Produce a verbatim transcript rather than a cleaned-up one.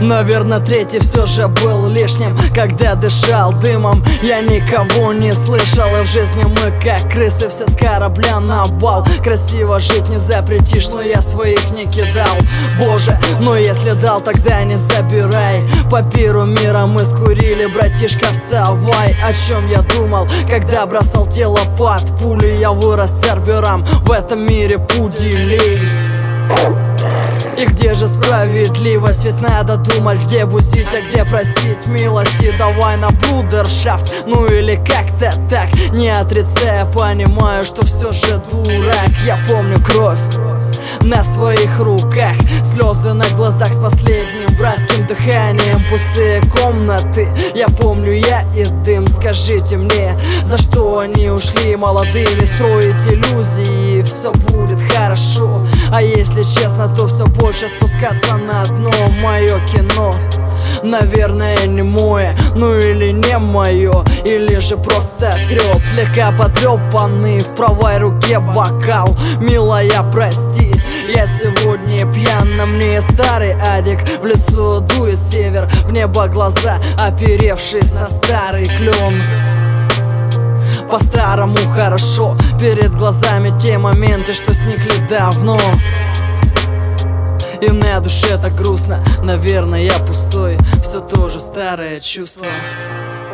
Наверное, третий все же был лишним. Когда дышал дымом, я никого не слышал. И в жизни мы как крысы, все с корабля на бал. Красиво жить не запретишь, но я своих не кидал. Боже, но если дал, тогда не забирай. По пиру мира мы скурили, братишка, вставай. О чем я думал, когда бросал тело под пули? Я вырос цербером в этом мире пуделей. И где же справедливость? Ведь надо думать, где бусить, а где просить милости. Давай на брудершафт, ну или как-то так. Не отрицая, понимаю, что все же дурак. Я помню кровь на своих руках, слезы на глазах с последним братским дыханием. Пустые комнаты, я помню, я и дым. Скажите мне, за что они ушли молодыми? Строить иллюзии, все будет хорошо. А если честно, то все больше спускаться на дно. Мое кино, наверное, не мое, ну или не мое, или же просто трёп. Слегка потрепанный, в правой руке бокал. Милая, прости, я сегодня пьян. На мне старый адик, в лицо дует север. В небо глаза, оперевшись на старый клен. По-старому хорошо, перед глазами те моменты, что сникли давно. И на душе так грустно, наверное, я пустой. Все то же старое чувство.